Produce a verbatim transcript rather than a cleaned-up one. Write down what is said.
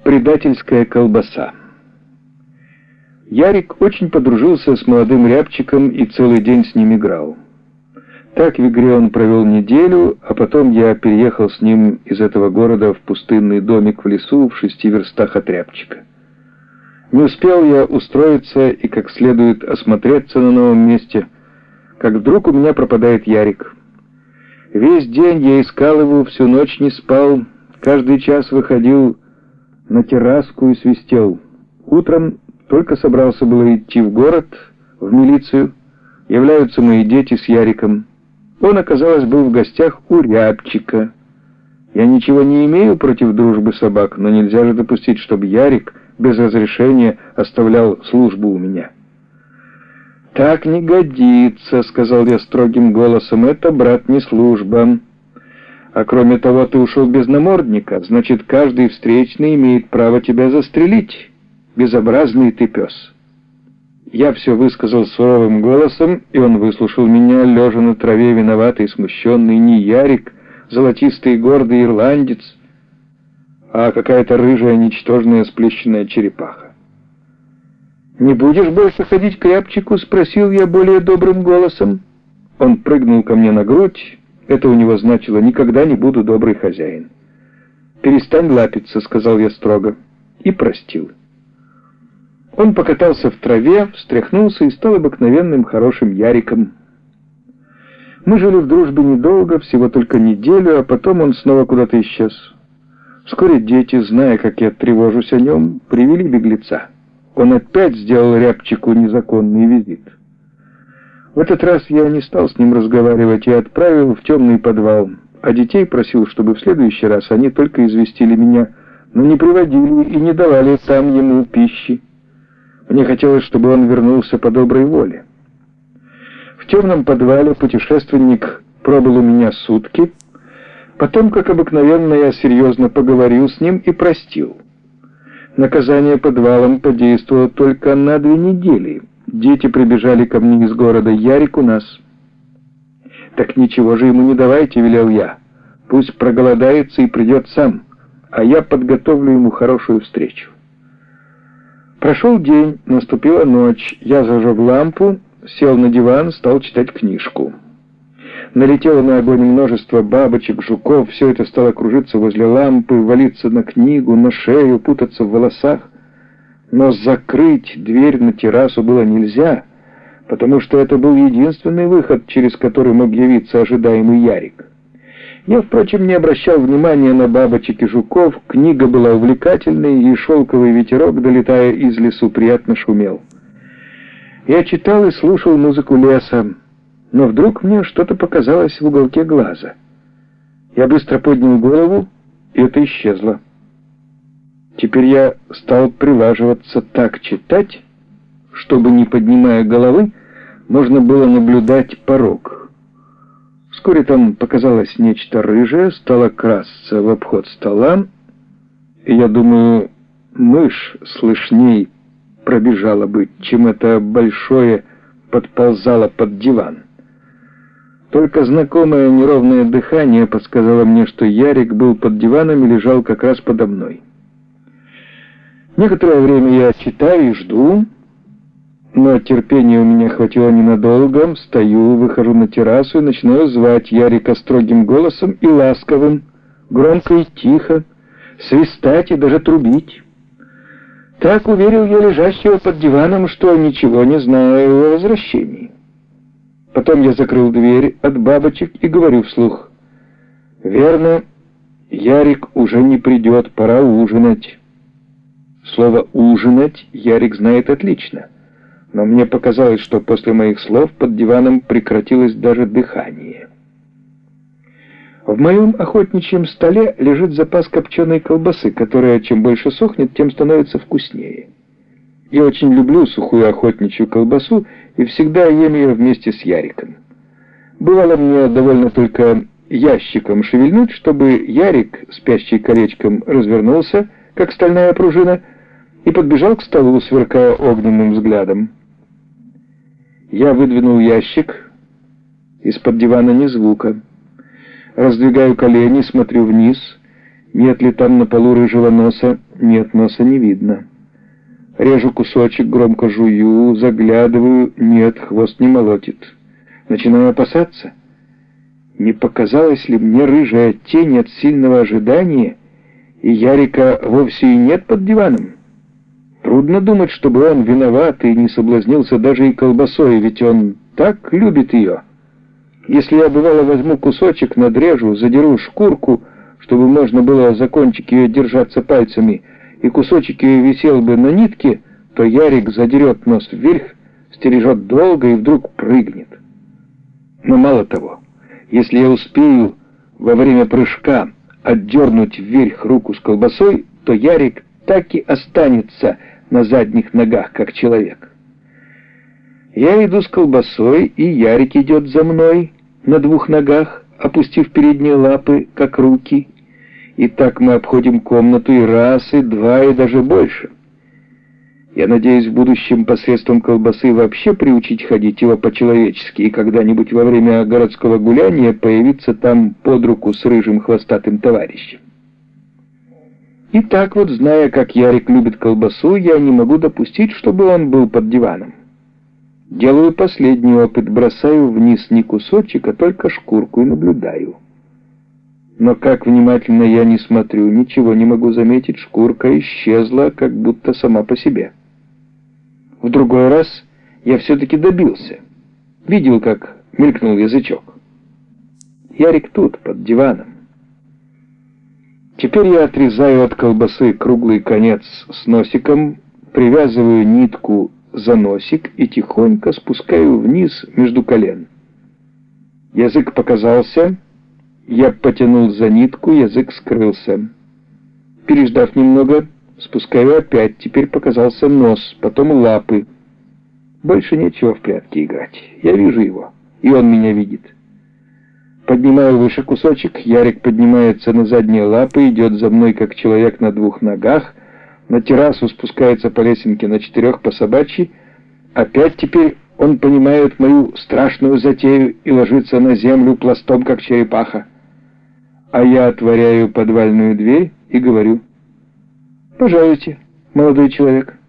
Предательская колбаса. Ярик очень подружился с молодым рябчиком и целый день с ним играл. Так в игре он провел неделю, а потом я переехал с ним из этого города в пустынный домик в лесу в шести верстах от рябчика. Не успел я устроиться и как следует осмотреться на новом месте, как вдруг у меня пропадает Ярик. Весь день я искал его, всю ночь не спал, каждый час выходил на терраску и свистел. Утром только собрался было идти в город, в милицию. Являются мои дети с Яриком. Он, оказалось, был в гостях у рябчика. Я ничего не имею против дружбы собак, но нельзя же допустить, чтобы Ярик без разрешения оставлял службу у меня. «Так не годится», — сказал я строгим голосом, — «это, брат, не служба. А кроме того, ты ушел без намордника, значит, каждый встречный имеет право тебя застрелить. Безобразный ты пес». Я все высказал суровым голосом, и он выслушал меня, лежа на траве, виноватый и смущенный, не Ярик, золотистый и гордый ирландец, а какая-то рыжая, ничтожная, сплющенная черепаха. «Не будешь больше ходить к рябчику?» — спросил я более добрым голосом. Он прыгнул ко мне на грудь. Это у него значило: «Никогда не буду добрый хозяин». «Перестань лапиться», — сказал я строго, и простил. Он покатался в траве, встряхнулся и стал обыкновенным хорошим Яриком. Мы жили в дружбе недолго, всего только неделю, а потом он снова куда-то исчез. Вскоре дети, зная, как я тревожусь о нем, привели беглеца. Он опять сделал рябчику незаконный визит. В этот раз я не стал с ним разговаривать и отправил в темный подвал, а детей просил, чтобы в следующий раз они только известили меня, но не приводили и не давали там ему пищи. Мне хотелось, чтобы он вернулся по доброй воле. В темном подвале путешественник пробыл у меня сутки. Потом, как обыкновенно, я серьезно поговорил с ним и простил. Наказание подвалом подействовало только на две недели. Дети прибежали ко мне из города: «Ярик у нас». «Так ничего же ему не давайте», — велел я. «Пусть проголодается и придет сам, а я подготовлю ему хорошую встречу». Прошел день, наступила ночь. Я зажег лампу, сел на диван, стал читать книжку. Налетело на огонь множество бабочек, жуков. Все это стало кружиться возле лампы, валиться на книгу, на шею, путаться в волосах. Но закрыть дверь на террасу было нельзя, потому что это был единственный выход, через который мог явиться ожидаемый Ярик. Я, впрочем, не обращал внимания на бабочек и жуков. Книга была увлекательной, и шелковый ветерок, долетая из лесу, приятно шумел. Я читал и слушал музыку леса, но вдруг мне что-то показалось в уголке глаза. Я быстро поднял голову, и это исчезло. Теперь я стал прилаживаться так читать, чтобы, не поднимая головы, можно было наблюдать порог. Вскоре там показалось нечто рыжее, стало красться в обход стола, и я думаю, мышь слышней пробежала бы, чем это большое подползало под диван. Только знакомое неровное дыхание подсказало мне, что Ярик был под диваном и лежал как раз подо мной. Некоторое время я читаю и жду, но терпения у меня хватило ненадолго. Встаю, выхожу на террасу и начинаю звать Ярика строгим голосом и ласковым, громко и тихо, свистать и даже трубить. Так уверил я лежащего под диваном, что ничего не знаю о возвращении. Потом я закрыл дверь от бабочек и говорю вслух: «Верно, Ярик уже не придет, пора ужинать». Слово «ужинать» Ярик знает отлично, но мне показалось, что после моих слов под диваном прекратилось даже дыхание. В моем охотничьем столе лежит запас копченой колбасы, которая чем больше сохнет, тем становится вкуснее. Я очень люблю сухую охотничью колбасу и всегда ем ее вместе с Яриком. Бывало, мне довольно только ящиком шевельнуть, чтобы Ярик, спящий колечком, развернулся, как стальная пружина, и подбежал к столу, сверкая огненным взглядом. Я выдвинул ящик. Из-под дивана ни звука. Раздвигаю колени, смотрю вниз. Нет ли там на полу рыжего носа? нет, носа не видно. Режу кусочек, громко жую, заглядываю, нет, хвост не молотит. Начинаю опасаться. Не показалась ли мне рыжая тень от сильного ожидания, и Ярика вовсе и нет под диваном? Трудно думать, чтобы он виноват и не соблазнился даже и колбасой, ведь он так любит ее. Если я, бывало, возьму кусочек, надрежу, задеру шкурку, чтобы можно было за кончик ее держаться пальцами, и кусочек ее висел бы на нитке, то Ярик задерет нос вверх, стережет долго и вдруг прыгнет. Но мало того, если я успею во время прыжка отдернуть вверх руку с колбасой, то Ярик так и останется на задних ногах, как человек. Я иду с колбасой, и Ярик идет за мной на двух ногах, опустив передние лапы, как руки. И так мы обходим комнату и раз, и два, и даже больше. Я надеюсь в будущем посредством колбасы вообще приучить ходить его по-человечески, и когда-нибудь во время городского гуляния появиться там под руку с рыжим хвостатым товарищем. И так вот, зная, как Ярик любит колбасу, я не могу допустить, чтобы он был под диваном. Делаю последний опыт, бросаю вниз не кусочек, а только шкурку и наблюдаю. Но как внимательно я не смотрю, ничего не могу заметить, шкурка исчезла, как будто сама по себе. В другой раз я все-таки добился. Видел, как мелькнул язычок. Ярик тут, под диваном. Теперь я отрезаю от колбасы круглый конец с носиком, привязываю нитку за носик и тихонько спускаю вниз между колен. Язык показался, я потянул за нитку, язык скрылся. Переждав немного, спускаю опять, теперь показался нос, потом лапы. Больше нечего в прятки играть, я вижу его, и он меня видит. Поднимаю выше кусочек, Ярик поднимается на задние лапы, идет за мной, как человек на двух ногах, на террасу спускается по лесенке на четырех по собачьи. Опять теперь он понимает мою страшную затею и ложится на землю пластом, как черепаха. А я отворяю подвальную дверь и говорю: «Пожалуйте, молодой человек».